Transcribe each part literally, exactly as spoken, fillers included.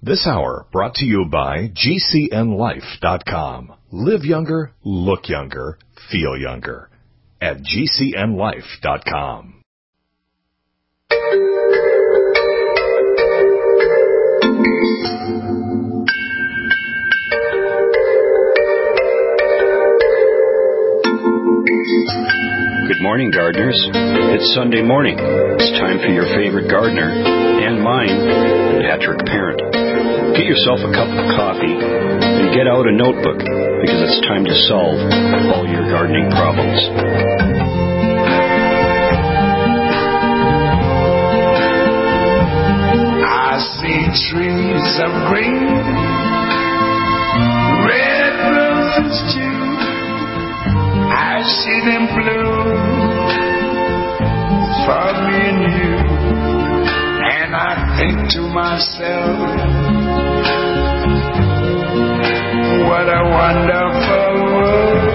This hour brought to you by G C N life dot com. Live younger, look younger, feel younger at G C N life dot com. Good morning, gardeners. It's Sunday morning. It's time for your favorite gardener and mine, Patrick Parent. Get yourself a cup of coffee and get out a notebook because it's time to solve all your gardening problems. I see trees of green, red roses too. I see them bloom for me and you, and I think to myself, what a wonderful world.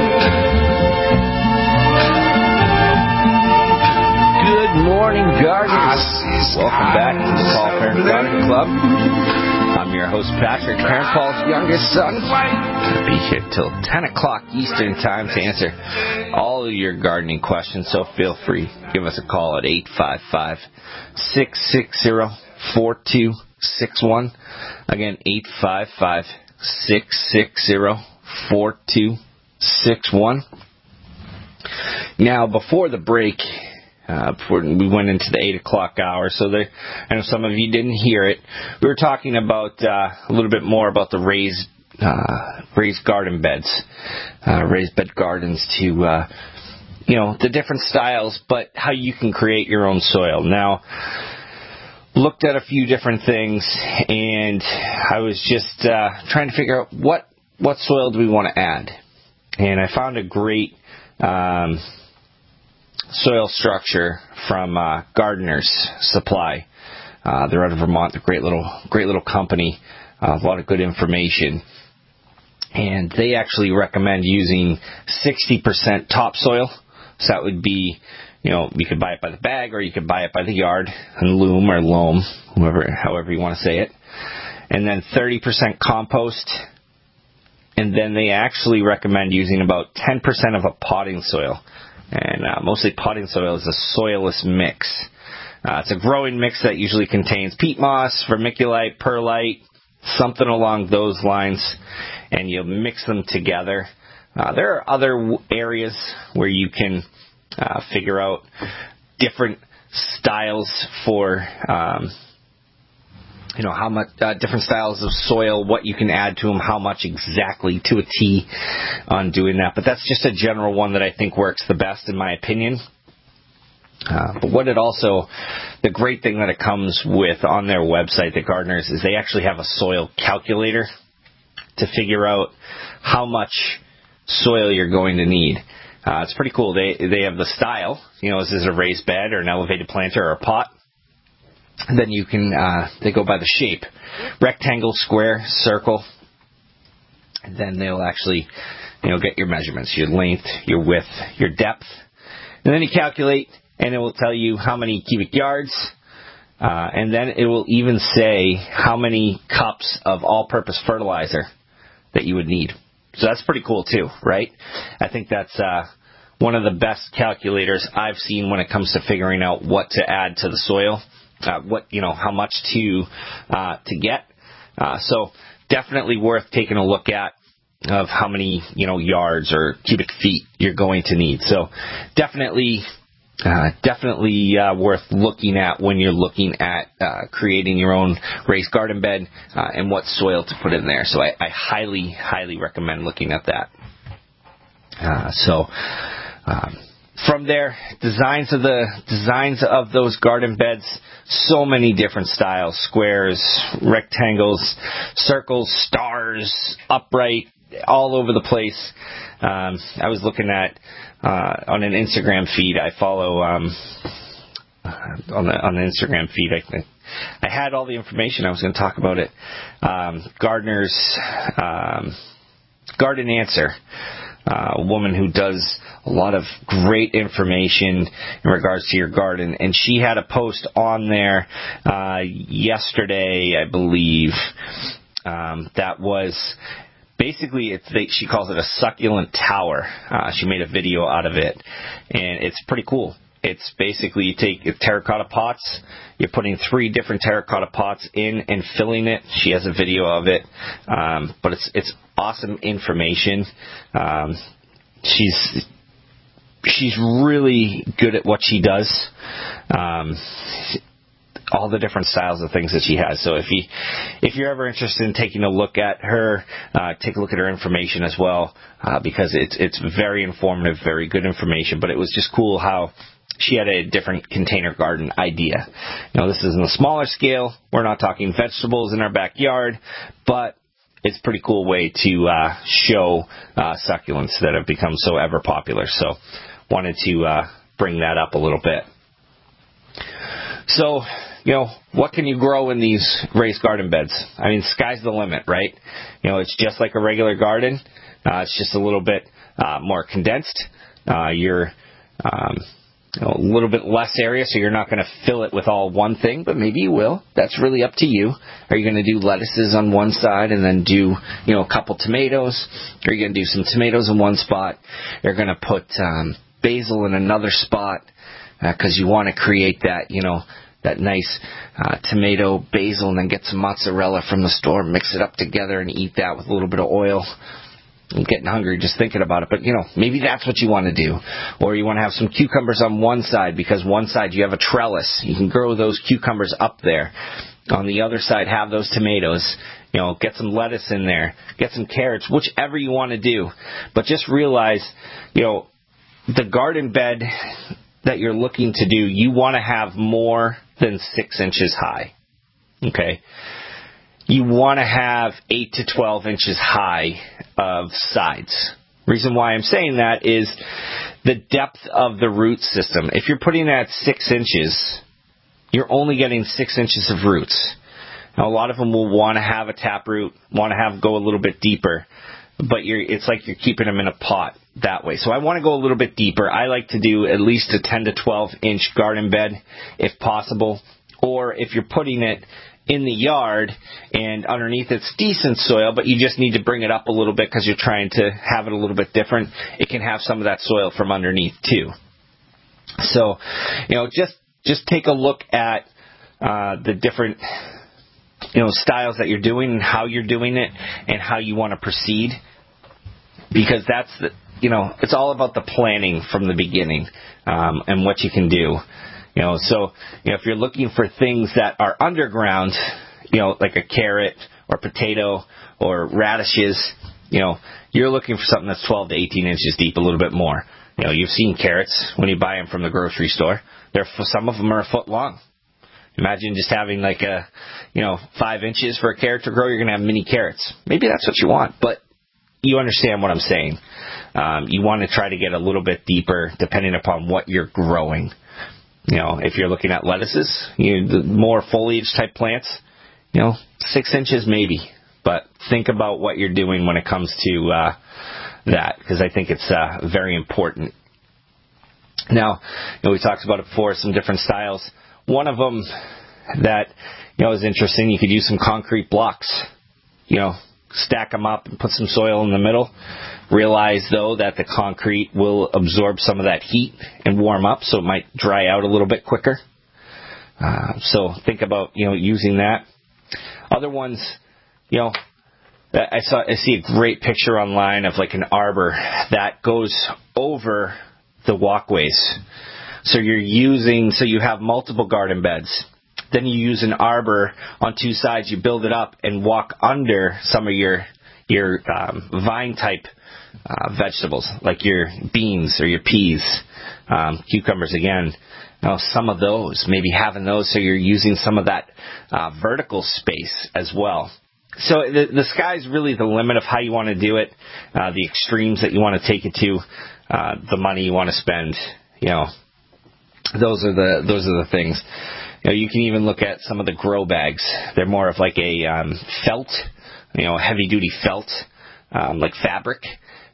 Good morning, gardeners. Welcome back to the Paul Parent Gardening Club. I'm your host, Patrick Parent, Paul's youngest son. I'll be here till ten o'clock Eastern Time to answer all of your gardening questions, so feel free. Give us a call at eight five five, six six zero, four two six one. Again, eight five five, six six zero, four two six one. Now, before the break, Uh, before we went into the eight o'clock hour, so there, I know some of you didn't hear it. We were talking about uh, a little bit more about the raised uh, raised garden beds, uh, raised bed gardens, to uh, you know the different styles, but how you can create your own soil. Now, looked at a few different things, and I was just uh, trying to figure out what what soil do we want to add, and I found a great Um, soil structure from uh, Gardener's Supply. Uh, they're out of Vermont. They're a great little, great little company. Uh, a lot of good information. And they actually recommend using sixty percent topsoil. So that would be, you know, you could buy it by the bag or you could buy it by the yard, and loam or loam, whoever, however you want to say it. And then thirty percent compost. And then they actually recommend using about ten percent of a potting soil. And uh, mostly potting soil is a soilless mix. Uh, it's a growing mix that usually contains peat moss, vermiculite, perlite, something along those lines, and you'll mix them together. Uh, there are other w- areas where you can uh, figure out different styles for um, you know, how much, uh, different styles of soil, what you can add to them, how much exactly to a T on doing that. But that's just a general one that I think works the best, in my opinion. Uh, but what it also, the great thing that it comes with on their website, the Gardeners, is they actually have a soil calculator to figure out how much soil you're going to need. Uh, it's pretty cool. They, they have the style, you know, is this a raised bed or an elevated planter or a pot? Then you can, uh, they go by the shape, rectangle, square, circle, and then they'll actually, you know, get your measurements, your length, your width, your depth, and then you calculate, and it will tell you how many cubic yards, uh, and then it will even say how many cups of all-purpose fertilizer that you would need. So that's pretty cool too, right? I think that's, uh, one of the best calculators I've seen when it comes to figuring out what to add to the soil. Uh, what, you know, how much to, uh, to get. Uh, so definitely worth taking a look at of how many, you know, yards or cubic feet you're going to need. So definitely, uh, definitely, uh, worth looking at when you're looking at, uh, creating your own raised garden bed, uh, and what soil to put in there. So I, I highly, highly recommend looking at that. Uh, so, um, From there, designs of the designs of those garden beds, so many different styles: squares, rectangles, circles, stars, upright, all over the place. Um, I was looking at uh, on an Instagram feed. I follow um, on the on the Instagram feed. I, I had all the information. I was going to talk about it. Um, Gardener's um, Garden Answer. uh, a woman who does a lot of great information in regards to your garden, and she had a post on there uh, yesterday, I believe, um, that was basically, it's they, she calls it a succulent tower. Uh, she made a video out of it, and it's pretty cool. It's basically you take terracotta pots, you're putting three different terracotta pots in and filling it. She has a video of it, um, but it's it's awesome information. Um, she's she's really good at what she does. Um, all the different styles of things that she has. So if you if you're ever interested in taking a look at her, uh, take a look at her information as well, uh, because it's it's very informative, very good information. But it was just cool how she had a different container garden idea. You know, this is in a smaller scale. We're not talking vegetables in our backyard, but it's a pretty cool way to uh, show uh, succulents that have become so ever popular. So wanted to uh, bring that up a little bit. So, you know, what can you grow in these raised garden beds? I mean, sky's the limit, right? You know, it's just like a regular garden. Uh, it's just a little bit uh, more condensed. Uh, you're um, you know, a little bit less area, so you're not going to fill it with all one thing, but maybe you will. That's really up to you. Are you going to do lettuces on one side and then do, you know, a couple tomatoes? Are you going to do some tomatoes in one spot? You're going to put um, basil in another spot because uh, you want to create that, you know, that nice uh, tomato basil, and then get some mozzarella from the store, mix it up together, and eat that with a little bit of oil. I'm getting hungry just thinking about it, but, you know, maybe that's what you want to do. Or you want to have some cucumbers on one side, because one side you have a trellis. You can grow those cucumbers up there. On the other side, have those tomatoes. You know, get some lettuce in there. Get some carrots, whichever you want to do. But just realize, you know, the garden bed that you're looking to do, you want to have more than six inches high. Okay? You want to have eight to twelve inches high of sides. Reason why I'm saying that is the depth of the root system. If you're putting that at six inches, you're only getting six inches of roots. Now, a lot of them will want to have a taproot, want to have go a little bit deeper, but you're, it's like you're keeping them in a pot that way. So I want to go a little bit deeper. I like to do at least a ten to twelve inch garden bed if possible, or if you're putting it in the yard and underneath it's decent soil, but you just need to bring it up a little bit because you're trying to have it a little bit different, it can have some of that soil from underneath too. So, you know, just just take a look at uh, the different, you know, styles that you're doing and how you're doing it and how you want to proceed, because that's the, you know, it's all about the planning from the beginning um, and what you can do. You know, so, you know, if you're looking for things that are underground, you know, like a carrot or potato or radishes, you know, you're looking for something that's twelve to eighteen inches deep, a little bit more. You know, you've seen carrots when you buy them from the grocery store. They're, some of them are a foot long. Imagine just having like a, you know, five inches for a carrot to grow. You're going to have mini carrots. Maybe that's what you want, but you understand what I'm saying. Um, you want to try to get a little bit deeper depending upon what you're growing. You know, if you're looking at lettuces, you know, the more foliage type plants, you know, six inches maybe. But think about what you're doing when it comes to uh, that, because I think it's uh, very important. Now, you know, we talked about it before, some different styles. One of them that, you know, is interesting, you could use some concrete blocks, you know, stack them up and put some soil in the middle. Realize, though, that the concrete will absorb some of that heat and warm up, so it might dry out a little bit quicker. Uh, so think about, you know, using that. Other ones, you know, I saw I see a great picture online of like an arbor that goes over the walkways. So you're using, so you have multiple garden beds. Then you use an arbor on two sides. You build it up and walk under some of your your um, vine type uh, vegetables, like your beans or your peas, um, cucumbers again. You know, some of those, maybe having those, so you're using some of that uh, vertical space as well. So the, the sky's really the limit of how you want to do it, uh, the extremes that you want to take it to, uh, the money you want to spend. You know, those are the those are the things. You know, you can even look at some of the grow bags. They're more of like a um, felt, you know, heavy-duty felt, um, like fabric.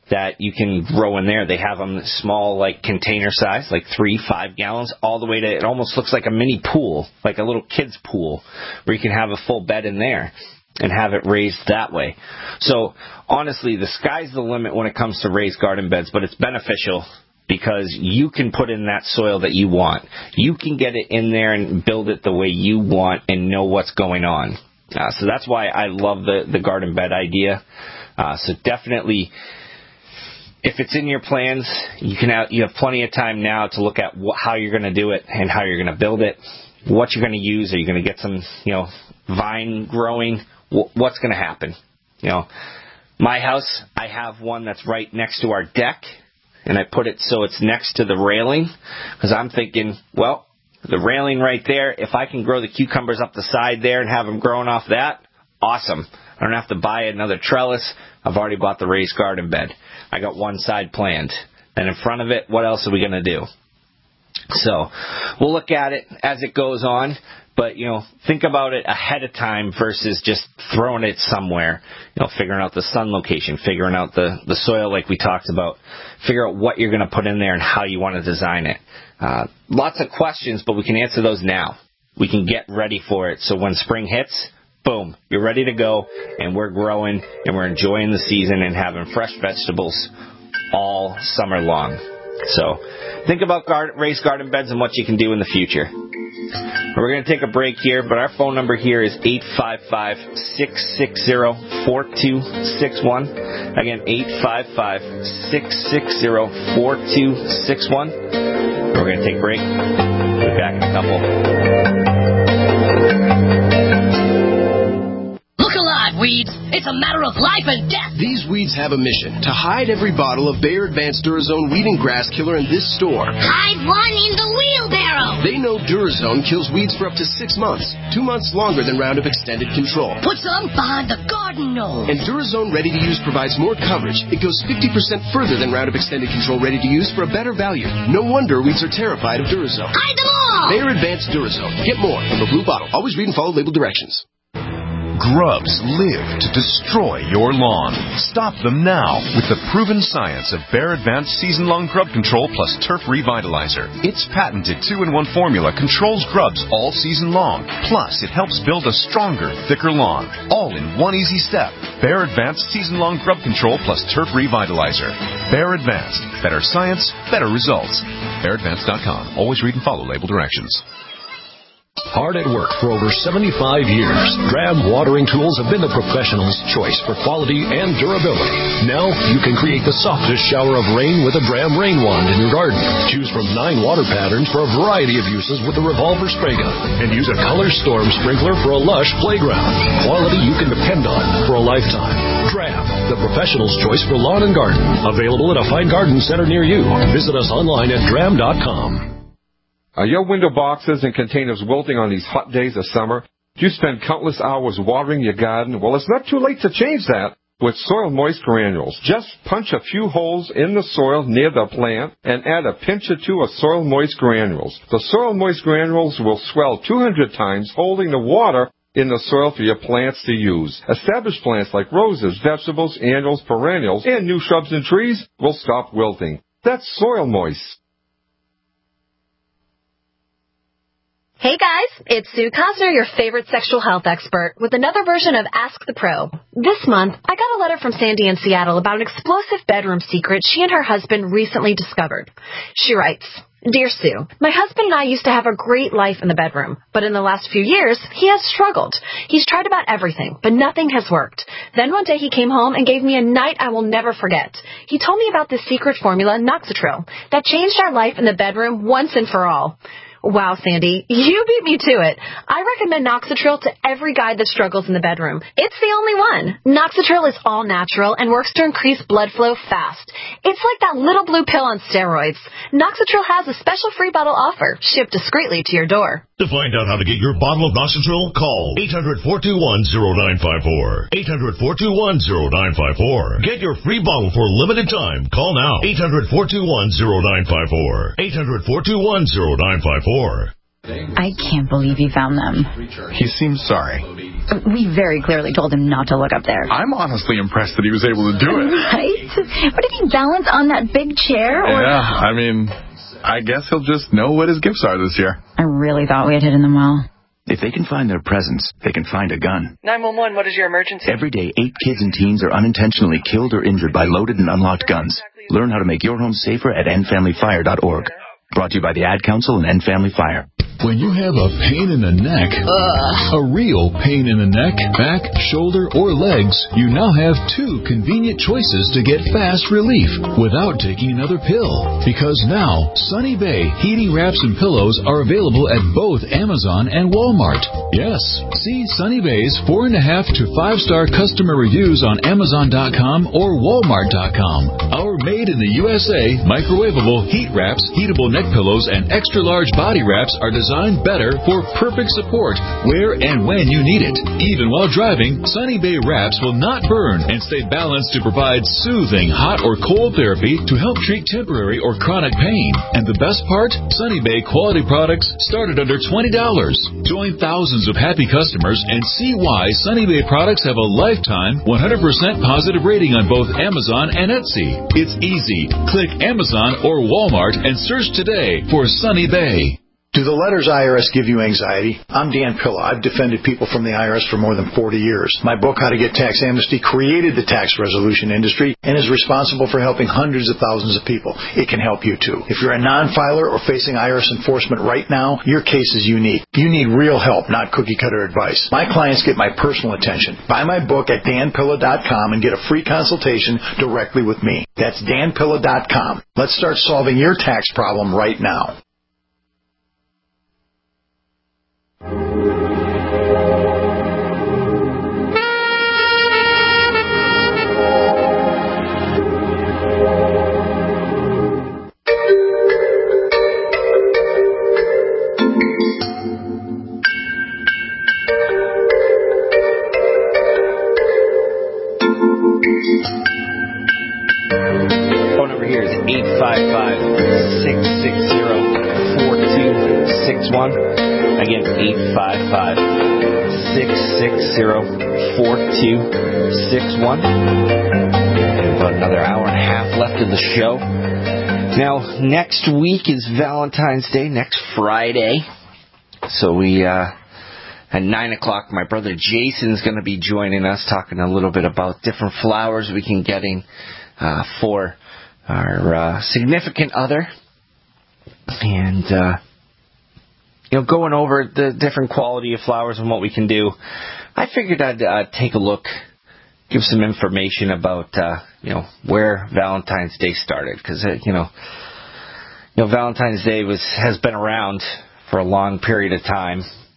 that you can grow in there. They have them small, like container size, like three, five gallons, all the way to, it almost looks like a mini pool, like a little kid's pool, where you can have a full bed in there and have it raised that way. So honestly, the sky's the limit when it comes to raised garden beds, but it's beneficial because you can put in that soil that you want. You can get it in there and build it the way you want and know what's going on. Uh, so that's why I love the, the garden bed idea. Uh, so definitely, if it's in your plans, you can have, you have plenty of time now to look at what, how you're going to do it and how you're going to build it, what you're going to use. Are you going to get some, you know, vine growing? What's going to happen? You know, my house, I have one that's right next to our deck, and I put it so it's next to the railing, because I'm thinking, well, the railing right there, if I can grow the cucumbers up the side there and have them growing off that, awesome. I don't have to buy another trellis. I've already bought the raised garden bed. I got one side planned. And in front of it, what else are we going to do? So we'll look at it as it goes on. But, you know, think about it ahead of time versus just throwing it somewhere. You know, figuring out the sun location, figuring out the, the soil like we talked about. Figure out what you're going to put in there and how you want to design it. Uh, lots of questions, but we can answer those now. We can get ready for it. So when spring hits, boom, you're ready to go, and we're growing, and we're enjoying the season and having fresh vegetables all summer long. So think about garden, raised garden beds and what you can do in the future. We're going to take a break here, but our phone number here is eight five five, six six zero, four two six one. Again, eight five five, six six zero, four two six one. We're going to take a break. We'll be back in a couple. Look alive, weeds. It's a matter of life and death. These weeds have a mission to hide every bottle of Bayer Advanced Durazone Weed and Grass Killer in this store. Hide one in the wheelbarrow. They know Durazone kills weeds for up to six months, two months longer than Roundup Extended Control. Put some behind the garden nose. And Durazone Ready to Use provides more coverage. It goes fifty percent further than Roundup Extended Control Ready to Use for a better value. No wonder weeds are terrified of Durazone. Hide them all. Bayer Advanced Durazone. Get more from a blue bottle. Always read and follow label directions. Grubs live to destroy your lawn. Stop them now with the proven science of Bayer Advanced Season-Long Grub Control plus Turf Revitalizer. Its patented two in one formula controls grubs all season long. Plus, it helps build a stronger, thicker lawn. All in one easy step. Bayer Advanced Season-Long Grub Control plus Turf Revitalizer. Bayer Advanced. Better science, better results. Bayer Advanced dot com. Always read and follow label directions. Hard at work for over seventy-five years, Dram watering tools have been the professional's choice for quality and durability. Now you can create the softest shower of rain with a Dram rain wand in your garden. Choose from nine water patterns for a variety of uses with the revolver spray gun. And use a Color Storm sprinkler for a lush playground. Quality you can depend on for a lifetime. Dram, the professional's choice for lawn and garden. Available at a fine garden center near you. Visit us online at dram dot com. Are your window boxes and containers wilting on these hot days of summer? Do you spend countless hours watering your garden? Well, it's not too late to change that with Soil Moist Granules. Just punch a few holes in the soil near the plant and add a pinch or two of Soil Moist Granules. The Soil Moist Granules will swell two hundred times, holding the water in the soil for your plants to use. Established plants like roses, vegetables, annuals, perennials, and new shrubs and trees will stop wilting. That's Soil Moist. Hey guys, it's Sue Cosner, your favorite sexual health expert, with another version of Ask the Pro. This month, I got a letter from Sandy in Seattle about an explosive bedroom secret she and her husband recently discovered. She writes, Dear Sue, my husband and I used to have a great life in the bedroom, but in the last few years, he has struggled. He's tried about everything, but nothing has worked. Then one day he came home and gave me a night I will never forget. He told me about this secret formula, Noxitril, that changed our life in the bedroom once and for all. Wow, Sandy, you beat me to it. I recommend Noxitril to every guy that struggles in the bedroom. It's the only one. Noxitril is all natural and works to increase blood flow fast. It's like that little blue pill on steroids. Noxitril has a special free bottle offer, shipped discreetly to your door. To find out how to get your bottle of Noxitril, call eight hundred, four two one, zero nine five four. eight hundred, four two one, zero nine five four. Get your free bottle for a limited time. Call now. eight hundred, four two one, zero nine five four. eight hundred, four two one, zero nine five four. I can't believe he found them. He seems sorry. We very clearly told him not to look up there. I'm honestly impressed that he was able to do it. Right? But did he balance on that big chair? Or... Yeah, I mean, I guess he'll just know what his gifts are this year. I really thought we had hidden them well. If they can find their presents, they can find a gun. nine one one, what is your emergency? Every day, eight kids and teens are unintentionally killed or injured by loaded and unlocked guns. Learn how to make your home safer at end family fire dot org. Brought to you by the Ad Council and End Family Fire. When you have a pain in the neck, uh, a real pain in the neck, back, shoulder, or legs, you now have two convenient choices to get fast relief without taking another pill. Because now, Sunny Bay heating wraps and pillows are available at both Amazon and Walmart. Yes, see Sunny Bay's four and a half to five star customer reviews on Amazon dot com or Walmart dot com. Our made in the U S A microwavable heat wraps, heatable neck pillows, and extra large body wraps are designed better for perfect support where and when you need it. Even while driving, Sunny Bay wraps will not burn and stay balanced to provide soothing hot or cold therapy to help treat temporary or chronic pain. And the best part? Sunny Bay quality products start at under twenty dollars. Join thousands of happy customers and see why Sunny Bay products have a lifetime one hundred percent positive rating on both Amazon and Etsy. It's easy. Click Amazon or Walmart and search today for Sunny Bay. Do the letters I R S give you anxiety? I'm Dan Pilla. I've defended people from the I R S for more than forty years. My book, How to Get Tax Amnesty, created the tax resolution industry and is responsible for helping hundreds of thousands of people. It can help you, too. If you're a non-filer or facing I R S enforcement right now, your case is unique. You need real help, not cookie-cutter advice. My clients get my personal attention. Buy my book at dan pilla dot com and get a free consultation directly with me. That's dan pilla dot com. Let's start solving your tax problem right now. Phone number here is eight five five, six six zero, four two six one. Again, eight five five, six six zero, four two six one. About another hour and a half left of the show. Now, next week is Valentine's Day, next Friday. So we, uh, at nine o'clock, my brother Jason's going to be joining us, talking a little bit about different flowers we can get in uh, for our uh, significant other. And, uh, you know, going over the different quality of flowers and what we can do, I figured I'd uh, take a look, give some information about, uh, you know, where Valentine's Day started. Because, uh, you know, you know, Valentine's Day was has been around for a long period of time.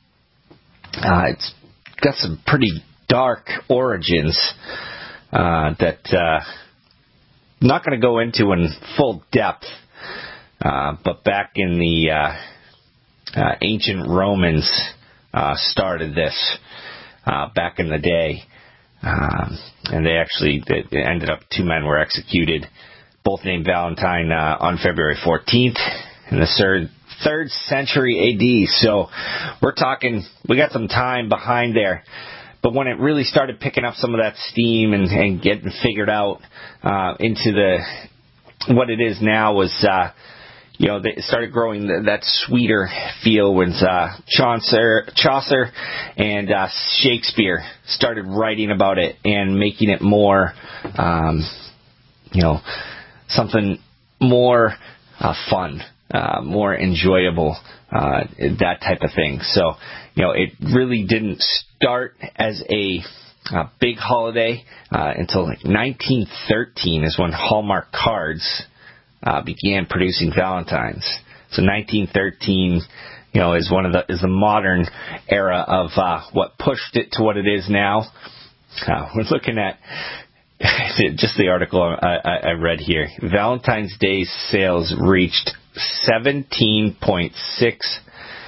Uh, it's got some pretty dark origins uh, that uh, I'm not going to go into in full depth. Uh, but back in the uh, uh, ancient Romans uh, started this uh, back in the day. Um, and they actually they ended up, two men were executed, both named Valentine uh, on February fourteenth in the third, third century A D. So we're talking, we got some time behind there. But when it really started picking up some of that steam and, and getting figured out uh, into the what it is now was, uh, you know, they started growing the, that sweeter feel when uh, Chaucer, Chaucer and uh, Shakespeare started writing about it and making it more, um, you know, something more uh, fun, uh, more enjoyable, uh, that type of thing. So, you know, it really didn't start as a uh, big holiday uh, until like nineteen thirteen is when Hallmark Cards uh, began producing Valentines. So nineteen thirteen, you know, is one of the is the modern era of uh, what pushed it to what it is now. Uh, we're looking at just the article I, I, I read here. Valentine's Day sales reached seventeen point six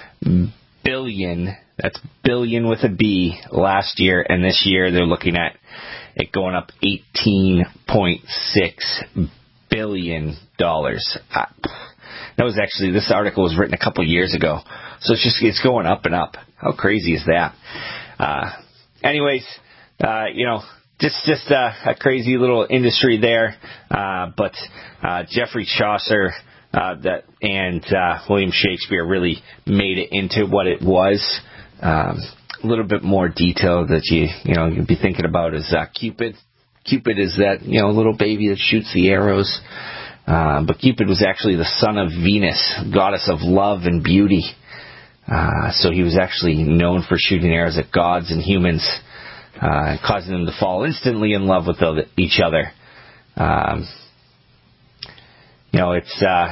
billion. That's billion with a B last year, and this year they're looking at it going up eighteen point six billion dollars. Uh, That was actually, this article was written a couple of years ago. So it's just, it's going up and up. How crazy is that? Uh, anyways, uh, you know, just, just uh, a crazy little industry there. Uh, but uh, Geoffrey Chaucer uh, that and uh, William Shakespeare really made it into what it was. Um, a little bit more detail that you, you know, you'd be thinking about is uh, Cupid. Cupid is that, you know, little baby that shoots the arrows. Uh, but Cupid was actually the son of Venus, goddess of love and beauty. Uh, so he was actually known for shooting arrows at gods and humans, uh, causing them to fall instantly in love with each other. Um, you know, it's uh,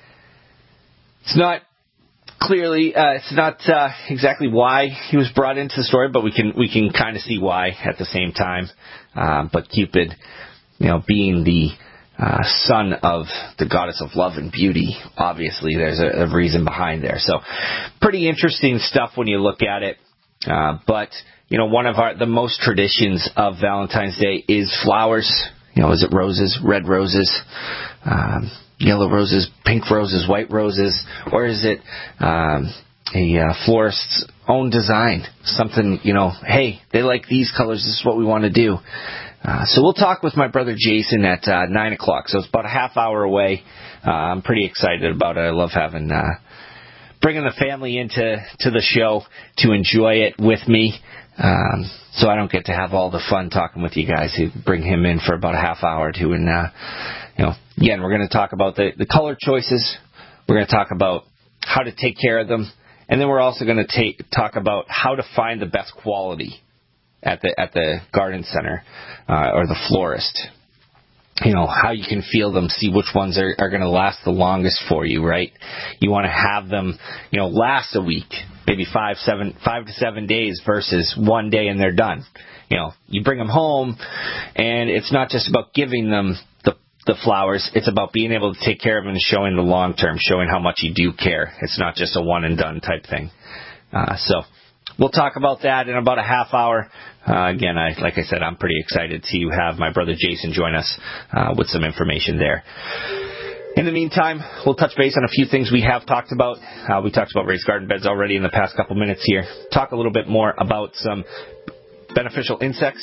it's not clearly, uh, it's not uh, exactly why he was brought into the story, but we can we can kind of see why at the same time. Uh, but Cupid, you know, being the Uh, son of the goddess of love and beauty. Obviously, there's a, a reason behind there. So, pretty interesting stuff when you look at it. Uh, but, you know, one of our the most traditions of Valentine's Day is flowers. You know, is it roses, red roses, um, yellow roses, pink roses, white roses, or is it um, a uh, florist's own design? Something, you know, hey, they like these colors, this is what we want to do. Uh, so we'll talk with my brother Jason at uh, nine o'clock. So it's about a half hour away. Uh, I'm pretty excited about it. I love having uh, bringing the family into to the show to enjoy it with me. Um, so I don't get to have all the fun talking with you guys. Who bring him in for about a half hour or two. And, uh, you know, again, we're going to talk about the, the color choices. We're going to talk about how to take care of them. And then we're also going to take talk about how to find the best quality at the at the garden center uh, or the florist. You know, how you can feel them, see which ones are, are going to last the longest for you, right? You want to have them, you know, last a week, maybe five, seven, five to seven days versus one day and they're done. You know, you bring them home and it's not just about giving them the the flowers. It's about being able to take care of them and showing the long term, showing how much you do care. It's not just a one and done type thing. Uh, so we'll talk about that in about a half hour. Uh, again, I, like I said, I'm pretty excited to have my brother Jason join us uh, with some information there. In the meantime, we'll touch base on a few things we have talked about. Uh, we talked about raised garden beds already in the past couple minutes here. Talk a little bit more about some beneficial insects.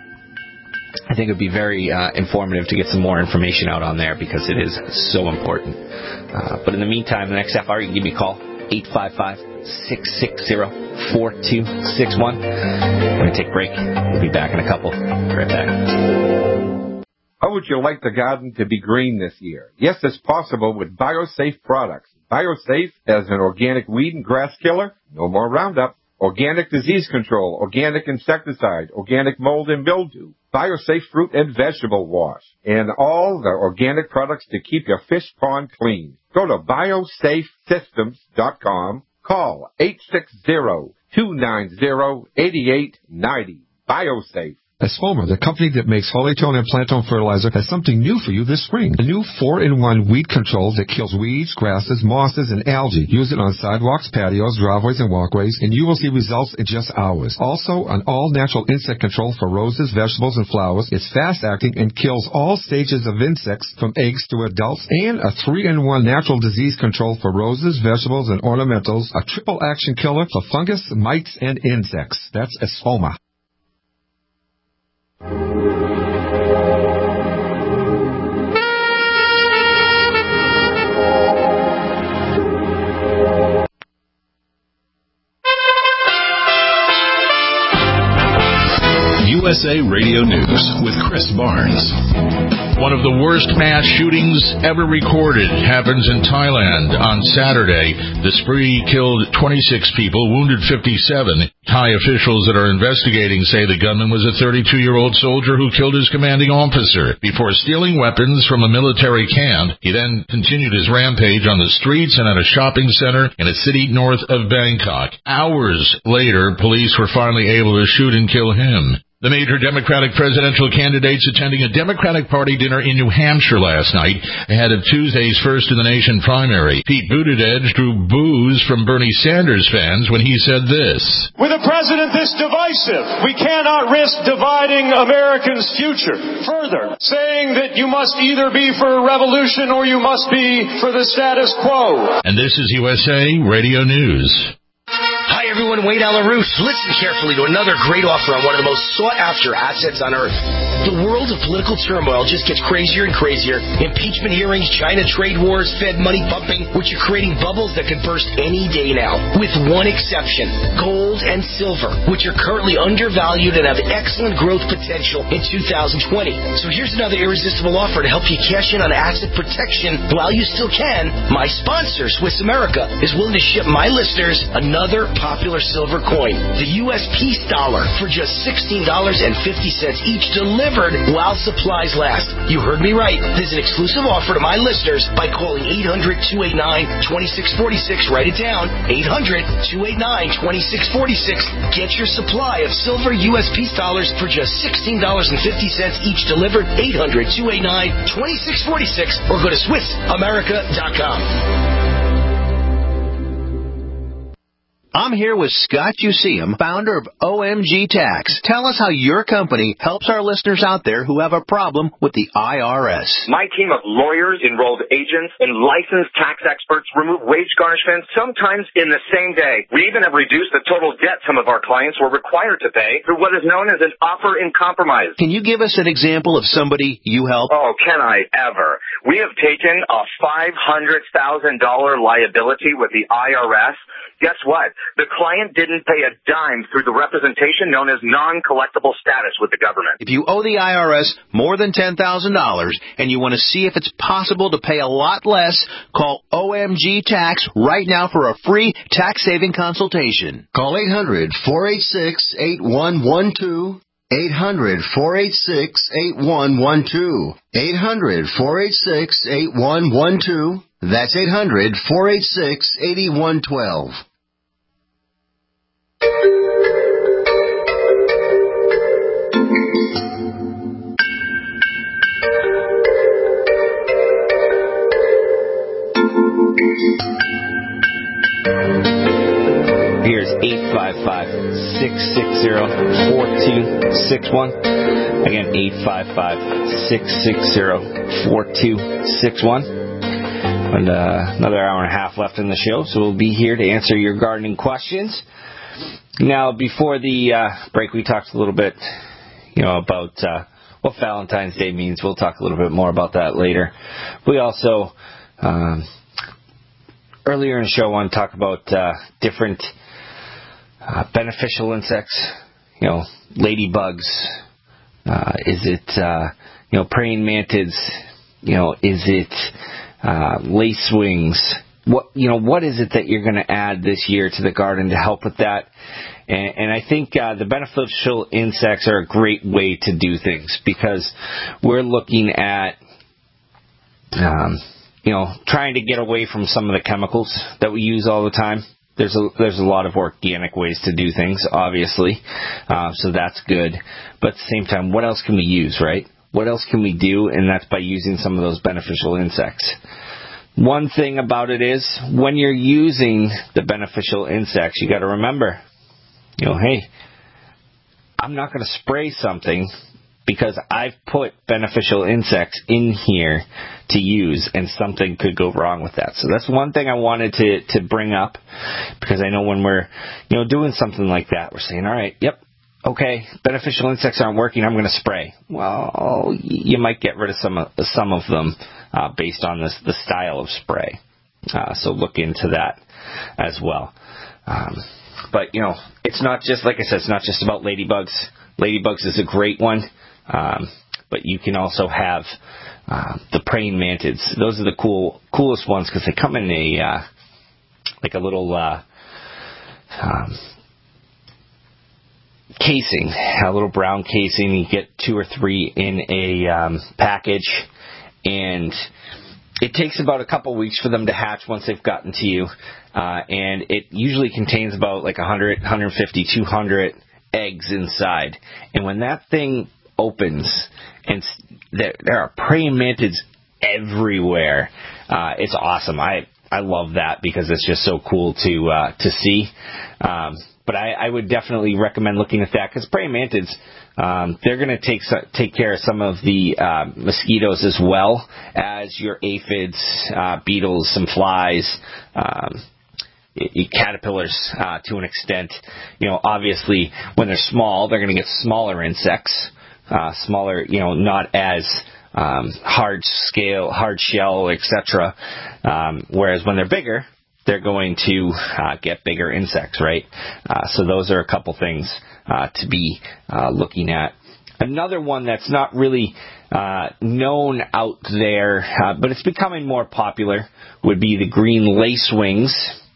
I think it would be very uh, informative to get some more information out on there because it is so important. Uh, but in the meantime, the next half hour, you can give me a call, eight five five, six six zero, four two six one. We're going to take a break. We'll be back in a couple. Be right back. How would you like the garden to be green this year? Yes, it's possible with BioSafe products. BioSafe has an organic weed and grass killer, no more Roundup, organic disease control, organic insecticide, organic mold and mildew, BioSafe fruit and vegetable wash, and all the organic products to keep your fish pond clean. Go to biosafe systems dot com. Call eight six zero, two nine zero, eight eight nine zero. BioSafe. Espoma, the company that makes Holytone and Plantone fertilizer, has something new for you this spring. A new four in one weed control that kills weeds, grasses, mosses, and algae. Use it on sidewalks, patios, driveways, and walkways, and you will see results in just hours. Also, an all-natural insect control for roses, vegetables, and flowers. It's fast-acting and kills all stages of insects from eggs to adults. And a three in one natural disease control for roses, vegetables, and ornamentals. A triple-action killer for fungus, mites, and insects. That's Espoma. U S A Radio News with Chris Barnes. One of the worst mass shootings ever recorded happens in Thailand on Saturday. The spree killed twenty-six people, wounded fifty-seven. Thai officials that are investigating say the gunman was a thirty-two-year-old soldier who killed his commanding officer before stealing weapons from a military camp. He then continued his rampage on the streets and at a shopping center in a city north of Bangkok. Hours later, police were finally able to shoot and kill him. The major Democratic presidential candidates attending a Democratic Party dinner in New Hampshire last night ahead of Tuesday's first-in-the-nation primary. Pete Buttigieg drew boos from Bernie Sanders fans when he said this. With a president this divisive, we cannot risk dividing Americans' future further, saying that you must either be for a revolution or you must be for the status quo. And this is U S A Radio News. Hi everyone, Wade Alaroos. Listen carefully to another great offer on one of the most sought-after assets on earth. The world of political turmoil just gets crazier and crazier. Impeachment hearings, China trade wars, Fed money pumping, which are creating bubbles that could burst any day now. With one exception, gold and silver, which are currently undervalued and have excellent growth potential in two thousand twenty. So here's another irresistible offer to help you cash in on asset protection while you still can. My sponsor, Swiss America, is willing to ship my listeners another popular silver coin, the U S Peace Dollar, for just sixteen dollars and fifty cents each, delivered while supplies last. You heard me right. There's an exclusive offer to my listeners by calling eight hundred, two eight nine, two six four six. Write it down, eight hundred, two eight nine, two six four six. Get your supply of silver U S Peace Dollars for just sixteen dollars and fifty cents each, delivered, eight hundred, two eight nine, two six four six, or go to Swiss America dot com. I'm here with Scott Useum, founder of O M G Tax. Tell us how your company helps our listeners out there who have a problem with the I R S. My team of lawyers, enrolled agents, and licensed tax experts remove wage garnishments sometimes in the same day. We even have reduced the total debt some of our clients were required to pay through what is known as an offer in compromise. Can you give us an example of somebody you help? Oh, can I ever? We have taken a five hundred thousand dollars liability with the I R S. Guess what? The client didn't pay a dime through the representation known as non-collectible status with the government. If you owe the I R S more than ten thousand dollars and you want to see if it's possible to pay a lot less, call O M G Tax right now for a free tax-saving consultation. Call eight hundred, four eight six, eight one one two. eight hundred, four eight six, eight one one two. eight hundred, four eight six, eight one one two. That's eight hundred, four eight six, eight one one two. Here's eight five five, six six zero, four two six one. Again, eight five five, six six zero, four two six one. And uh, another hour and a half left in the show, so we'll be here to answer your gardening questions. Now, before the uh, break, we talked a little bit, you know, about uh, what Valentine's Day means. We'll talk a little bit more about that later. We also, um, earlier in the show, want to talk about uh, different uh, beneficial insects. You know, ladybugs. Uh, is it, uh, you know, praying mantids? You know, is it uh, lacewings? What you know, what is it that you're going to add this year to the garden to help with that? And, and I think uh, the beneficial insects are a great way to do things, because we're looking at, um, you know, trying to get away from some of the chemicals that we use all the time. There's a, there's a lot of organic ways to do things, obviously, uh, so that's good. But at the same time, what else can we use, right? What else can we do? And that's by using some of those beneficial insects. One thing about it is, when you're using the beneficial insects, you got to remember, you know, hey, I'm not going to spray something because I've put beneficial insects in here to use, and something could go wrong with that. So that's one thing I wanted to, to bring up, because I know when we're, you know, doing something like that, we're saying, all right, yep, okay, beneficial insects aren't working, I'm going to spray. Well, you might get rid of some of, some of them uh, based on this, the style of spray. Uh, so look into that as well. Um, but, you know, it's not just, like I said, it's not just about ladybugs. Ladybugs is a great one. Um, but you can also have uh, the praying mantids. Those are the cool, coolest ones, because they come in a uh, like a little uh, um, casing, a little brown casing. You get two or three in a um, package, and it takes about a couple weeks for them to hatch once they've gotten to you. Uh, and it usually contains about like one hundred, one fifty, two hundred eggs inside. And when that thing opens, and there, there are praying mantids everywhere, uh, it's awesome. I I love that because it's just so cool to uh, to see. Um, but I, I would definitely recommend looking at that because praying mantids, um, they're going to take take care of some of the uh, mosquitoes as well as your aphids, uh, beetles, some flies, um, caterpillars uh, to an extent. You know, obviously when they're small, they're going to get smaller insects, uh, smaller. You know, not as um, hard scale, hard shell, et cetera. Um, whereas when they're bigger, they're going to uh, get bigger insects, right? Uh, so those are a couple things uh, to be uh, looking at. Another one that's not really uh, known out there, uh, but it's becoming more popular, would be the green lacewings.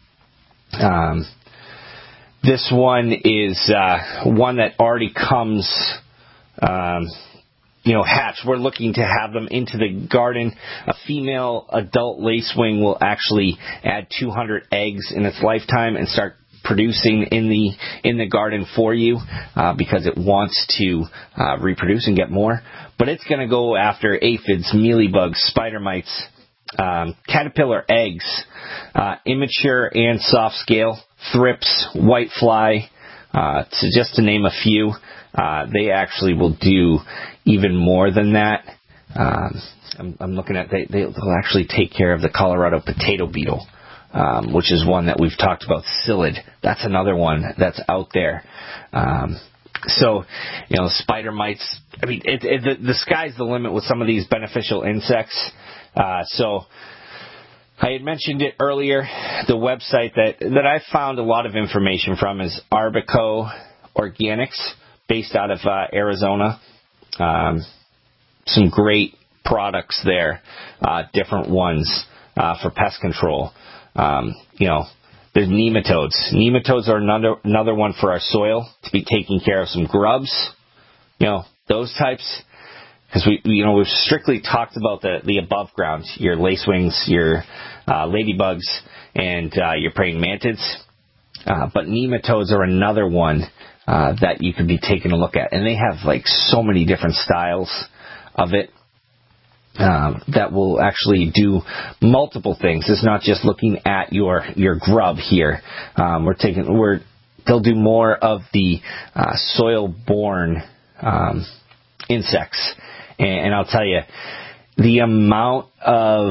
Um, this one is uh, one that already comes, um, you know, hatched. We're looking to have them into the garden. A female adult lacewing will actually add two hundred eggs in its lifetime and start producing in the in the garden for you uh, because it wants to uh, reproduce and get more. But it's going to go after aphids, mealybugs, spider mites, um, caterpillar eggs, uh, immature and soft scale, thrips, whitefly, uh, to just to name a few. Uh, they actually will do even more than that. Um, I'm, I'm looking at they they'll actually take care of the Colorado potato beetle. Um, which is one that we've talked about, psyllid. That's another one that's out there. Um, so, you know, spider mites. I mean, it, it, the, the sky's the limit with some of these beneficial insects. Uh, so, I had mentioned it earlier. The website that that I found a lot of information from is Arbico Organics, based out of uh, Arizona. Um, some great products there, uh, different ones uh, for pest control. Um, you know, there's nematodes. Nematodes are another another one for our soil to be taking care of some grubs. You know, those types. Because we, you know, we've strictly talked about the, the above ground, your lacewings, your uh, ladybugs, and uh, your praying mantids. Uh, but nematodes are another one uh, that you could be taking a look at. And they have, like, so many different styles of it. Um, that will actually do multiple things. It's not just looking at your your grub here. Um, we're taking we're they'll do more of the uh, soil-borne um, insects, and, and I'll tell you the amount of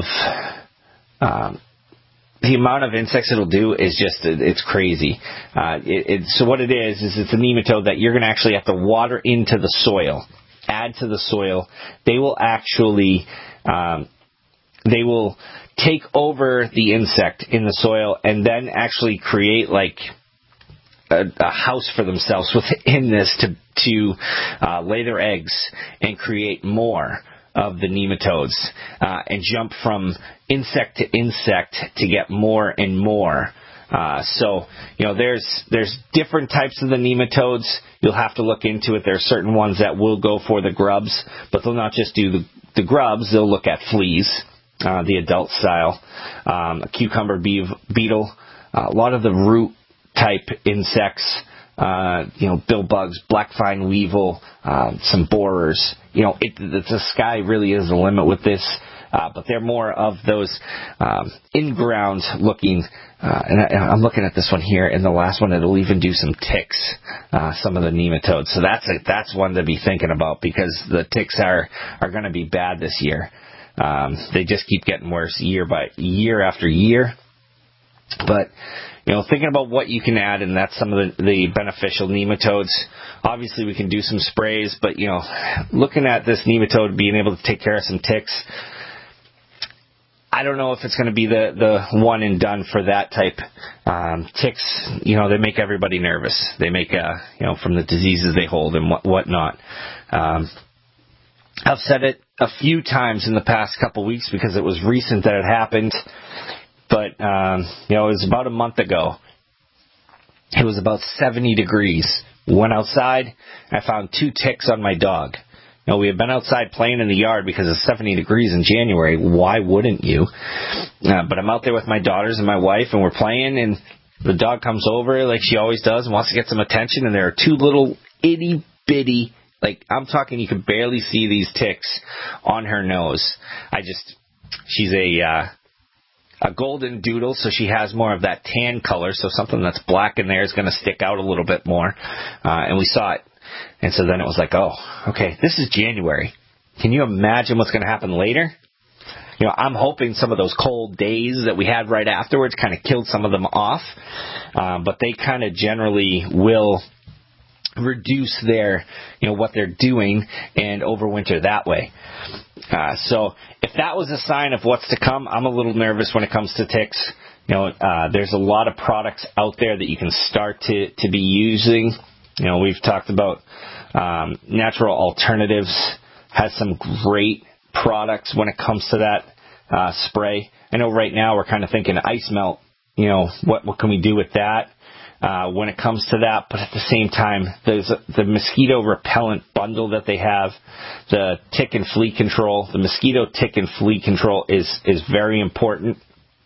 um, the amount of insects it'll do is just it's crazy. Uh, it, it, so what it is is it's a nematode that you're going to actually have to water into the soil. Add to the soil. They will actually, um, they will take over the insect in the soil and then actually create like a, a house for themselves within this to to uh, lay their eggs and create more of the nematodes uh, and jump from insect to insect to get more and more. Uh, so, you know, there's there's different types of the nematodes. You'll have to look into it. There are certain ones that will go for the grubs, but they'll not just do the, the grubs. They'll look at fleas, uh, the adult style, um, a cucumber beetle, uh, a lot of the root type insects, uh, you know, billbugs, black fine weevil, uh, some borers. You know, it, the sky really is the limit with this. Uh, but they're more of those um, in-ground looking, uh, and I, I'm looking at this one here, and the last one, it'll even do some ticks, uh, some of the nematodes. So that's a, that's one to be thinking about because the ticks are, are going to be bad this year. Um, they just keep getting worse year by year after year. But, you know, thinking about what you can add, and that's some of the, the beneficial nematodes. Obviously, we can do some sprays, but, you know, looking at this nematode being able to take care of some ticks, I don't know if it's going to be the, the one and done for that type. Um, ticks, you know, they make everybody nervous. They make, uh, you know, from the diseases they hold and what whatnot. Um, I've said it a few times in the past couple weeks because it was recent that it happened. But, um, you know, it was about a month ago. It was about seventy degrees. Went outside. I found two ticks on my dog. You know, we had been outside playing in the yard because it's seventy degrees in January. Why wouldn't you? Uh, but I'm out there with my daughters and my wife, and we're playing, and The dog comes over like she always does and wants to get some attention, and there are two little itty-bitty, like, I'm talking you can barely see these ticks on her nose. I just, she's a, uh, a golden doodle, so she has more of that tan color, so something that's black in there is going to stick out a little bit more. Uh, and we saw it. And so then it was like, oh, okay, this is January. Can you imagine what's going to happen later? You know, I'm hoping some of those cold days that we had right afterwards kind of killed some of them off. Uh, but they kind of generally will reduce their, you know, what they're doing and overwinter that way. Uh, so if that was a sign of what's to come, I'm a little nervous when it comes to ticks. You know, uh, there's a lot of products out there that you can start to, to be using. You know, we've talked about um, Natural Alternatives has some great products when it comes to that uh, spray. I know right now we're kind of thinking ice melt. You know, what what can we do with that uh, when it comes to that? But at the same time, there's a, the mosquito repellent bundle that they have, the tick and flea control. The mosquito tick and flea control is is very important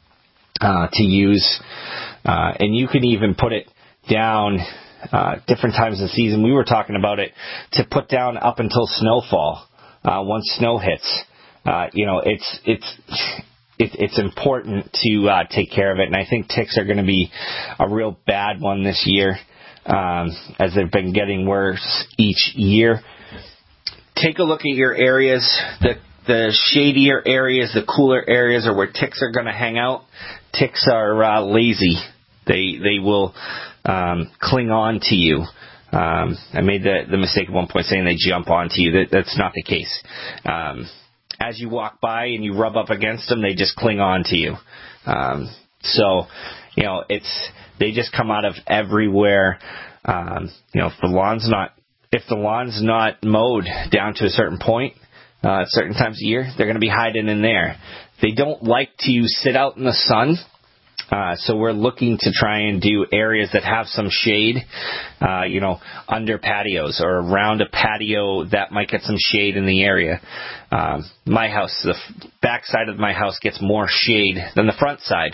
uh, to use, uh, and you can even put it down uh, different times of the season. We were talking about it to put down up until snowfall. Uh, once snow hits, uh, you know, it's, it's, it, it's important to, uh, take care of it. And I think ticks are going to be a real bad one this year, um, as they've been getting worse each year. Take a look at your areas, the, the shadier areas, the cooler areas are where ticks are going to hang out. Ticks are, uh, lazy. They, they will, um, cling on to you. Um, I made the, the mistake at one point saying they jump onto you. That, that's not the case. Um, as you walk by and you rub up against them, they just cling on to you. Um, so, you know, it's, they just come out of everywhere. Um, you know, if the lawn's not, if the lawn's not mowed down to a certain point, uh, at certain times of year, they're going to be hiding in there. They don't like to sit out in the sun. Uh, so we're looking to try and do areas that have some shade, uh, you know, under patios or around a patio that might get some shade in the area. Um, my house, the back side of my house gets more shade than the front side.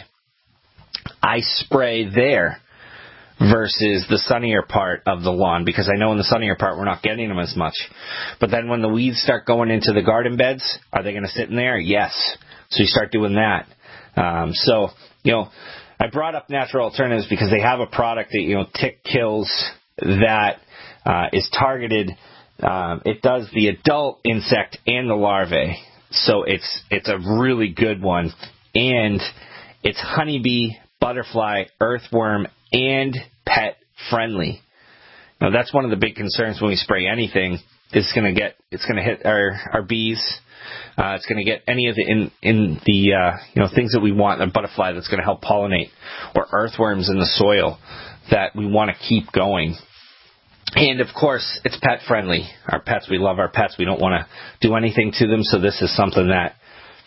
I spray there versus the sunnier part of the lawn because I know in the sunnier part we're not getting them as much. But then when the weeds start going into the garden beds, are they going to sit in there? Yes. So you start doing that. Um, so, you know, I brought up Natural Alternatives because they have a product that, you know, tick kills that uh, is targeted. Um, it does the adult insect and the larvae. So it's it's a really good one. And it's honeybee, butterfly, earthworm, and pet friendly. Now, that's one of the big concerns when we spray anything. It's going to get, it's going to hit our, our bees. Uh, it's going to get any of the in in the uh, you know things that we want. A butterfly that's going to help pollinate, or earthworms in the soil that we want to keep going. And of course, it's pet friendly. Our pets, we love our pets. We don't want to do anything to them. So this is something that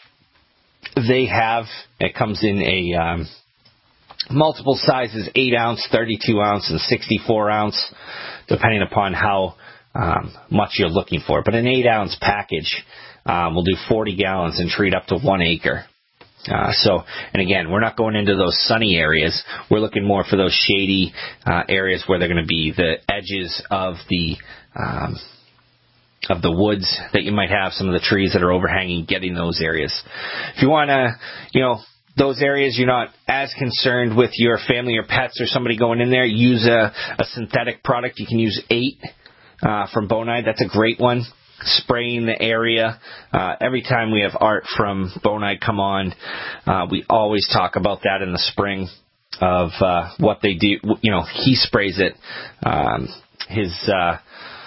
they have. It comes in a um, multiple sizes: eight ounce, thirty-two ounce, and sixty-four ounce, depending upon how um, much you're looking for. But an eight ounce package. Um, we'll do forty gallons and treat up to one acre. Uh, so, and again, we're not going into those sunny areas. We're looking more for those shady uh, areas where they're going to be the edges of the um, of the woods that you might have, some of the trees that are overhanging, getting those areas. If you want to, you know, those areas you're not as concerned with your family or pets or somebody going in there, use a, a synthetic product. You can use eight uh, from Bonide. That's a great one. Spraying the area. Uh, every time we have Art from Bonide come on, uh, we always talk about that in the spring of uh, what they do. You know, he sprays it. Um, his, uh,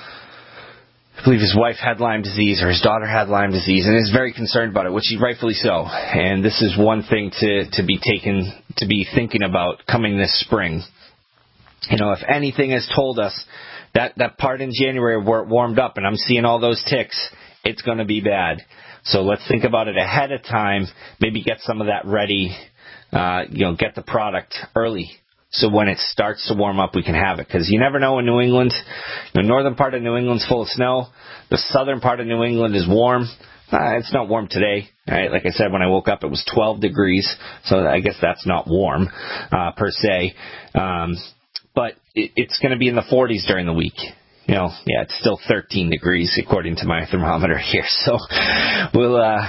I believe his wife had Lyme disease or his daughter had Lyme disease and is very concerned about it, which is rightfully so. And this is one thing to, to be taken, to be thinking about coming this spring. You know, if anything has told us That that part in January where it warmed up and I'm seeing all those ticks, it's going to be bad. So let's think about it ahead of time. Maybe get some of that ready. Uh, you know, get the product early so when it starts to warm up, we can have it. Because you never know in New England. The northern part of New England's full of snow. The southern part of New England is warm. Uh, it's not warm today. Right? Like I said, when I woke up, it was twelve degrees. So I guess that's not warm, uh, per se. Um, but it, it's going to be in the forties during the week. You know, yeah, it's still thirteen degrees according to my thermometer here. So we'll, uh,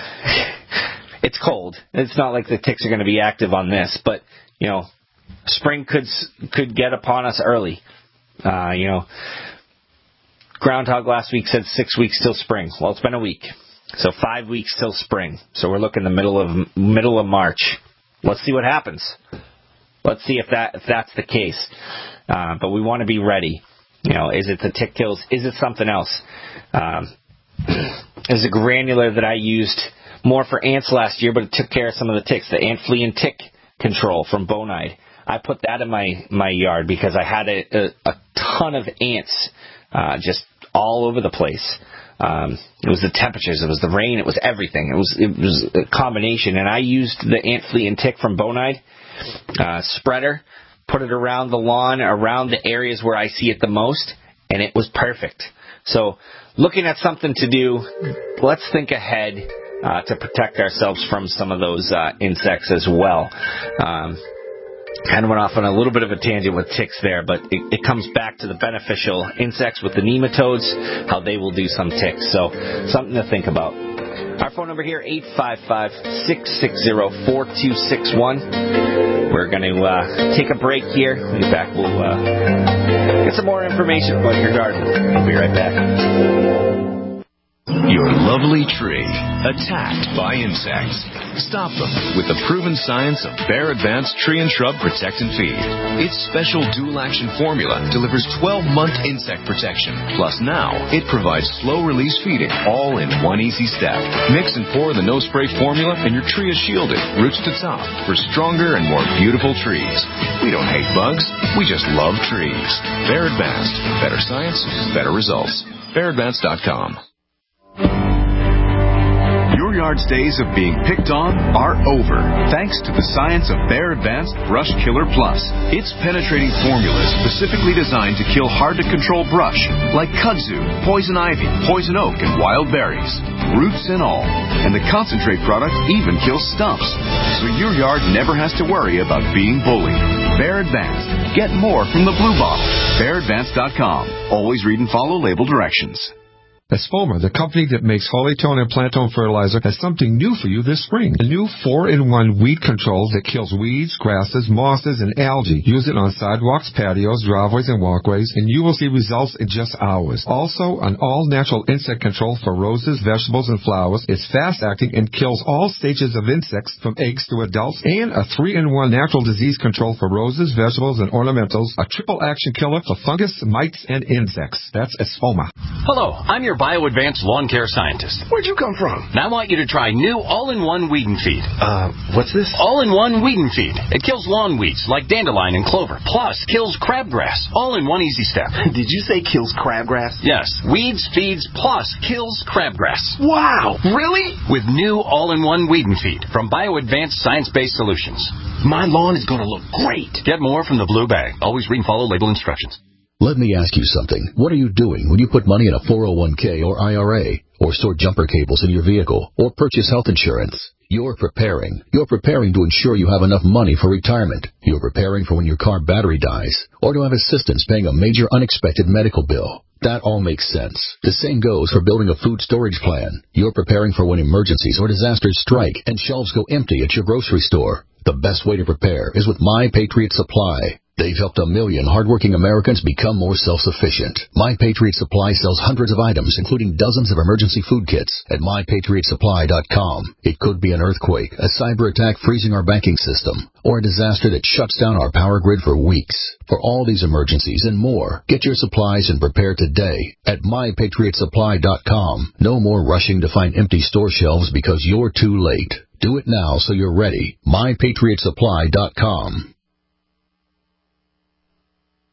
it's cold. It's not like the ticks are going to be active on this, but, you know, spring could, could get upon us early. Uh, you know, Groundhog last week said six weeks till spring. Well, it's been a week. So five weeks till spring. So we're looking the middle of, middle of March. Let's see what happens. Let's see if that, if that's the case. Uh, but we want to be ready. You know, is it the tick kills? Is it something else? Um, there's a granular that I used more for ants last year, but it took care of some of the ticks. The ant flea and tick control from Bonide. I put that in my, my yard because I had a, a, a ton of ants uh, just all over the place. Um, it was the temperatures, it was the rain, it was everything. It was it was a combination, and I used the ant flea and tick from Bonide uh, spreader. Put it around the lawn, around the areas where I see it the most, and it was perfect. So looking at something to do, let's think ahead uh, to protect ourselves from some of those uh, insects as well. Um, kind of went off on a little bit of a tangent with ticks there, but it, it comes back to the beneficial insects with the nematodes, how they will do some ticks. So something to think about. Our phone number here, eight five five, six six zero, four two six one. We're going to uh, take a break here. When we get back, we'll uh, get some more information about your garden. We'll be right back. Your lovely tree attacked by insects. Stop them with the proven science of Bayer Advanced Tree and Shrub Protect and Feed. Its special dual-action formula delivers twelve-month insect protection. Plus now, it provides slow-release feeding, all in one easy step. Mix and pour the no-spray formula, and your tree is shielded, roots to top, for stronger and more beautiful trees. We don't hate bugs. We just love trees. Bayer Advanced. Better science, better results. Bayer Advanced dot com. Your yard's days of being picked on are over, thanks to the science of Bayer Advanced Brush Killer Plus. Its penetrating formula is specifically designed to kill hard-to-control brush, like kudzu, poison ivy, poison oak, and wild berries, roots and all. And the concentrate product even kills stumps, so your yard never has to worry about being bullied. Bayer Advanced. Get more from the blue bottle. Bayer Advanced dot com. Always read and follow label directions. Espoma, the company that makes Holytone and Plantone fertilizer, has something new for you this spring. A new four in one weed control that kills weeds, grasses, mosses, and algae. Use it on sidewalks, patios, driveways, and walkways, and you will see results in just hours. Also, an all-natural insect control for roses, vegetables, and flowers. It's fast-acting and kills all stages of insects, from eggs to adults, and a three in one natural disease control for roses, vegetables, and ornamentals. A triple-action killer for fungus, mites, and insects. That's Espoma. Hello, I'm your Bio-Advanced Lawn Care Scientist. Where'd you come from? And I want you to try new all-in-one Weed and Feed. Uh, what's this? All-in-one Weed and Feed. It kills lawn weeds like dandelion and clover, plus kills crabgrass, all in one easy step. Did you say kills crabgrass? Yes. Weeds, feeds, plus kills crabgrass. Wow, really? With new all-in-one Weed and Feed from Bio-Advanced Science-Based Solutions. My lawn is going to look great. Get more from the blue bag. Always read and follow label instructions. Let me ask you something. What are you doing when you put money in a four oh one k or I R A, or store jumper cables in your vehicle, or purchase health insurance? You're preparing. You're preparing to ensure you have enough money for retirement. You're preparing for when your car battery dies, or to have assistance paying a major unexpected medical bill. That all makes sense. The same goes for building a food storage plan. You're preparing for when emergencies or disasters strike and shelves go empty at your grocery store. The best way to prepare is with My Patriot Supply. They've helped a million hardworking Americans become more self-sufficient. My Patriot Supply sells hundreds of items, including dozens of emergency food kits, at my patriot supply dot com. It could be an earthquake, a cyber attack freezing our banking system, or a disaster that shuts down our power grid for weeks. For all these emergencies and more, get your supplies and prepare today at my patriot supply dot com. No more rushing to find empty store shelves because you're too late. Do it now so you're ready. my patriot supply dot com.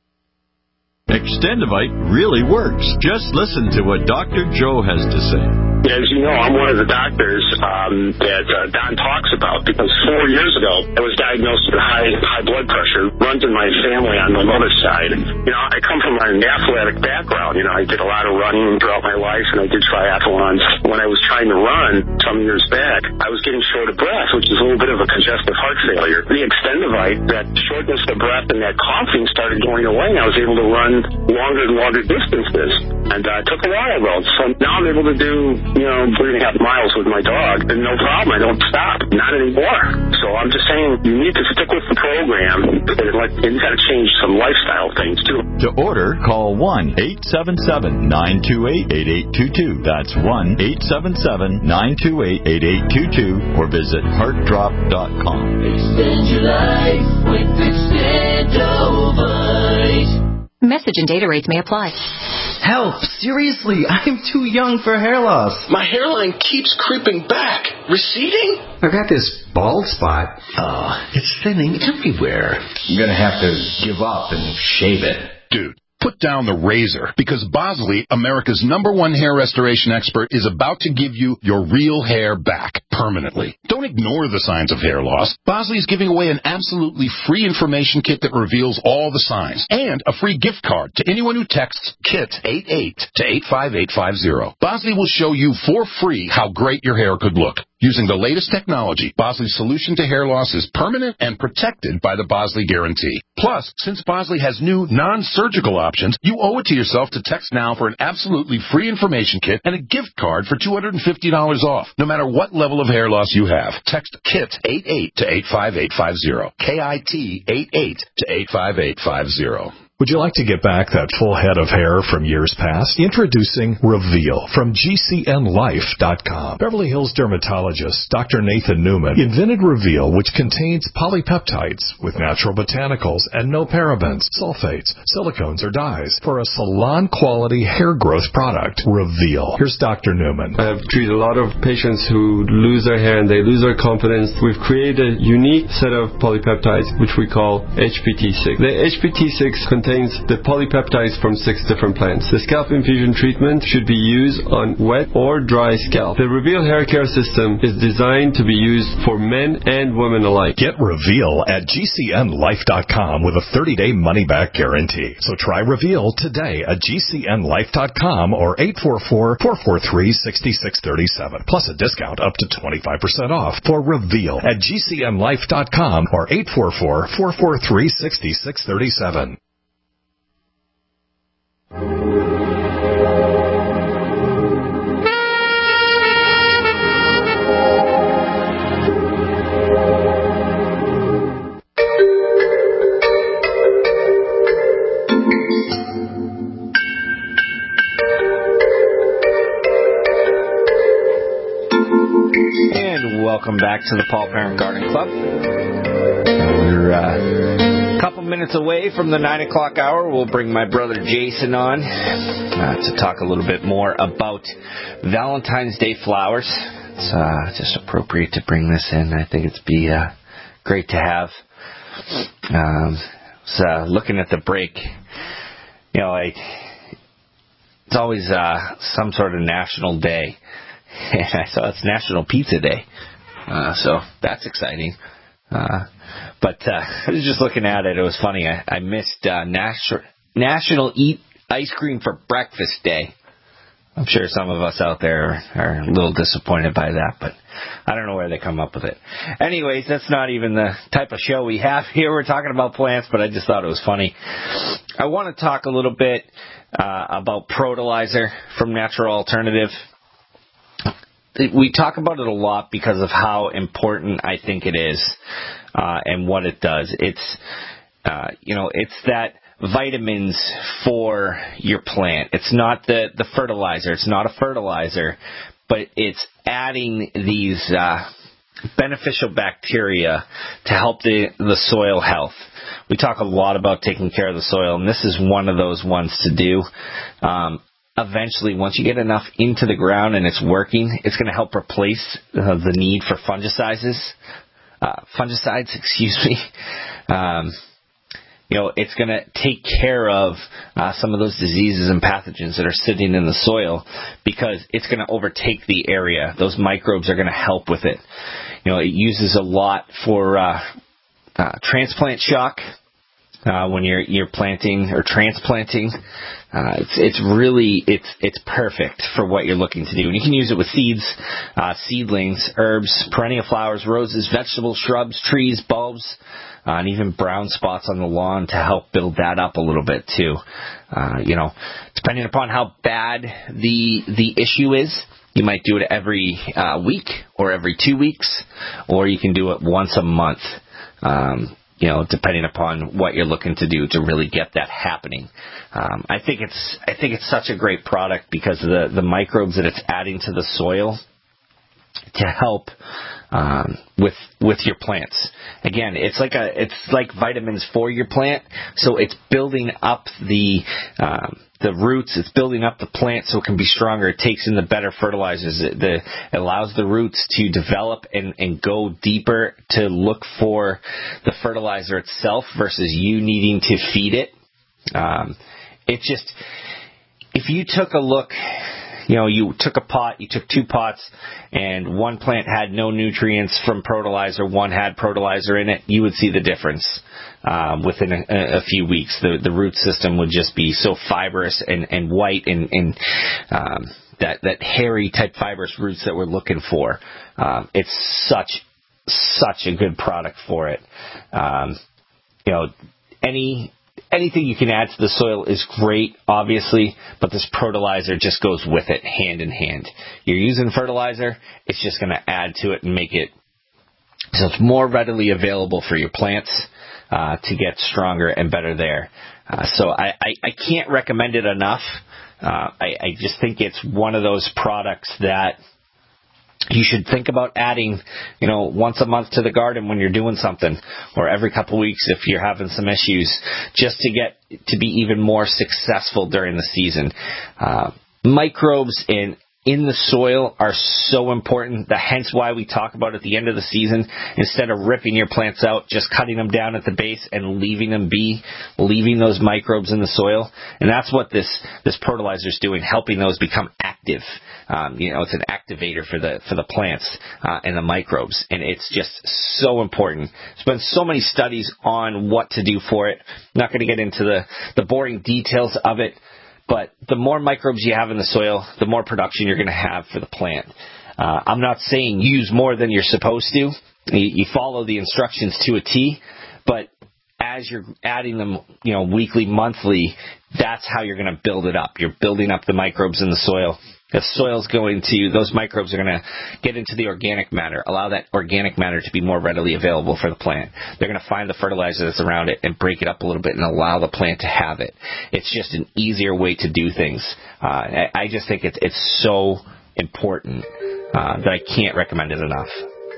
Extendivite really works. Just listen to what Doctor Joe has to say. As you know, I'm one of the doctors um, that uh, Don talks about because four years ago I was diagnosed with high high blood pressure. Runs in my family on my mother's side. You know, I come from an athletic background. You know, I did a lot of running throughout my life, and I did triathlons. When I was trying to run some years back, I was getting short of breath, which is a little bit of a congestive heart failure. The Extendivite, that shortness of breath and that coughing started going away, and I was able to run longer and longer distances. And uh, I took a while, though. So now I'm able to do, you know, three and a half miles with my dog, and no problem. I don't stop. Not anymore. So I'm just saying you need to stick with the program, and, like, and you got to change some lifestyle things, too. To order, call one eight seven seven, nine two eight, eight eight two two. That's one eight seven seven, nine two eight, eight eight two two, or visit heart drop dot com. Extend your life with Extendovite. Message and data rates may apply. Help! Seriously, I'm too young for hair loss. My hairline keeps creeping back. Receding? I've got this bald spot. Oh, it's thinning everywhere. I'm gonna have to give up and shave it. Dude, put down the razor, because Bosley, America's number one hair restoration expert, is about to give you your real hair back permanently. Don't ignore the signs of hair loss. Bosley is giving away an absolutely free information kit that reveals all the signs, and a free gift card to anyone who texts KIT eighty-eight to eight five eight five zero. Bosley will show you for free how great your hair could look. Using the latest technology, Bosley's solution to hair loss is permanent and protected by the Bosley Guarantee. Plus, since Bosley has new non-surgical options, you owe it to yourself to text now for an absolutely free information kit and a gift card for two hundred fifty dollars off, no matter what level of hair loss you have. Text KIT eighty-eight to eight five eight five zero. K I T eighty-eight to eight five eight five zero. Would you like to get back that full head of hair from years past? Introducing Reveal from G C N life dot com. Beverly Hills dermatologist Doctor Nathan Newman invented Reveal, which contains polypeptides with natural botanicals and no parabens, sulfates, silicones, or dyes for a salon-quality hair growth product. Reveal. Here's Doctor Newman. I have treated a lot of patients who lose their hair and they lose their confidence. We've created a unique set of polypeptides, which we call H P T six. The H P T six contains the polypeptides from six different plants. The scalp infusion treatment should be used on wet or dry scalp. The Reveal hair care system is designed to be used for men and women alike. Get Reveal at G C N life dot com with a thirty-day money-back guarantee. So try Reveal today at G C N life dot com or eight four four, four four three, six six three seven, plus a discount up to twenty-five percent off for Reveal at G C N life dot com or eight four four, four four three, six six three seven. And welcome back to the Paul Parent Garden Club. We're uh, a couple minutes away from the nine o'clock hour. We'll bring my brother Jason on uh, to talk a little bit more about Valentine's Day flowers. It's uh, just appropriate to bring this in. I think it'd be uh, great to have. Um, so uh, looking at the break, you know, I, it's always uh, some sort of national day. And I saw it's National Pizza Day. Uh, so that's exciting. Uh, but uh, I was just looking at it. It was funny. I, I missed uh, National National Eat Ice Cream for Breakfast Day. I'm sure some of us out there are, are a little disappointed by that, but I don't know where they come up with it. Anyways, that's not even the type of show we have here. We're talking about plants, but I just thought it was funny. I want to talk a little bit uh, about Protolizer from Natural Alternative. We talk about it a lot because of how important I think it is uh, and what it does. It's, uh, you know, it's that vitamins for your plant. It's not the, the fertilizer. It's not a fertilizer, but it's adding these uh, beneficial bacteria to help the, the soil health. We talk a lot about taking care of the soil, and this is one of those ones to do. Um, Eventually, once you get enough into the ground and it's working, it's going to help replace uh, the need for fungicides. Uh, fungicides, excuse me. Um, you know, it's going to take care of uh, some of those diseases and pathogens that are sitting in the soil because it's going to overtake the area. Those microbes are going to help with it. You know, it uses a lot for uh, uh, transplant shock uh, when you're you're planting or transplanting. Uh, it's it's really it's it's perfect for what you're looking to do. And you can use it with seeds, uh, seedlings, herbs, perennial flowers, roses, vegetables, shrubs, trees, bulbs, uh, and even brown spots on the lawn to help build that up a little bit too. Uh, you know, depending upon how bad the the issue is, you might do it every uh, week or every two weeks, or you can do it once a month. Um, you know, depending upon what you're looking to do to really get that happening. Um, I think it's I think it's such a great product because of the, the microbes that it's adding to the soil to help um, with with your plants. Again, it's like a it's like vitamins for your plant, so it's building up the um, the roots. It's building up the plant so it can be stronger. It takes in the better fertilizers. It, the, it allows the roots to develop and, and go deeper to look for the fertilizer itself versus you needing to feed it. Um, it just, if you took a look, you know, you took a pot, you took two pots, and one plant had no nutrients from Protolizer, one had Protolizer in it, you would see the difference. Um, within a, a few weeks, the, the root system would just be so fibrous and, and white and, and um, that, that hairy type fibrous roots that we're looking for. Um, it's such, such a good product for it. Um, you know, any, anything you can add to the soil is great, obviously, but this Protolizer just goes with it hand in hand. You're using fertilizer, it's just going to add to it and make it so it's more readily available for your plants. Uh, to get stronger and better there. Uh, so I, I, I can't recommend it enough. Uh, I, I just think it's one of those products that you should think about adding, you know, once a month to the garden when you're doing something, or every couple of weeks if you're having some issues, just to get to be even more successful during the season. Uh, microbes and in the soil are so important. That hence why we talk about at the end of the season, instead of ripping your plants out, just cutting them down at the base and leaving them be, leaving those microbes in the soil. And that's what this this Protolizer is doing, helping those become active. Um, you know, it's an activator for the for the plants uh, and the microbes, and it's just so important. There's been so many studies on what to do for it. I'm not going to get into the the boring details of it. But the more microbes you have in the soil, the more production you're going to have for the plant. Uh, I'm not saying use more than you're supposed to. You, you follow the instructions to a T, but as you're adding them, you know, weekly, monthly, that's how you're going to build it up. You're building up the microbes in the soil. The soil's going to, those microbes are going to get into the organic matter, allow that organic matter to be more readily available for the plant. They're going to find the fertilizer that's around it and break it up a little bit and allow the plant to have it. It's just an easier way to do things. Uh, I, I just think it's, it's so important uh, that I can't recommend it enough.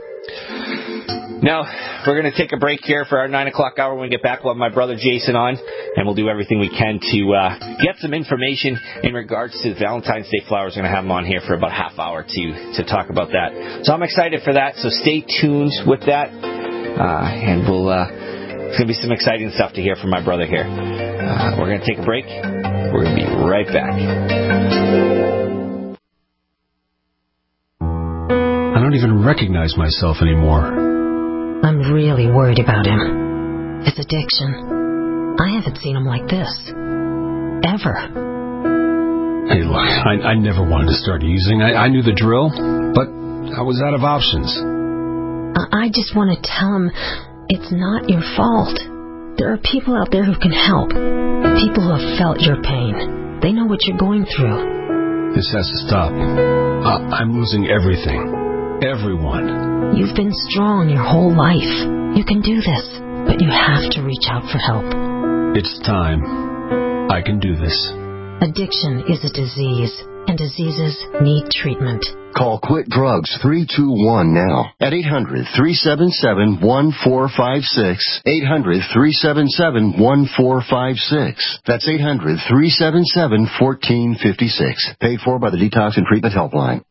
Now, we're going to take a break here for our nine o'clock hour. When we get back, we'll have my brother Jason on, and we'll do everything we can to uh, get some information in regards to the Valentine's Day flowers. We're going to have him on here for about a half hour to, to talk about that. So I'm excited for that, so stay tuned with that, uh, and we'll, uh, it's going to be some exciting stuff to hear from my brother here. Uh, we're going to take a break. We're going to be right back. I don't even recognize myself anymore. I'm really worried about him. His addiction. I haven't seen him like this. Ever. Hey, look, I, I never wanted to start using. I, I knew the drill, but I was out of options. I, I just want to tell him it's not your fault. There are people out there who can help. People who have felt your pain. They know what you're going through. This has to stop. I, I'm losing everything. Everyone. You've been strong your whole life. You can do this, but you have to reach out for help. It's time. I can do this. Addiction is a disease, and diseases need treatment. Call Quit Drugs three two one now at eight hundred, three seven seven, one four five six. eight hundred, three seven seven, one four five six. That's eight hundred, three seven seven, one four five six. Paid for by the Detox and Treatment Helpline.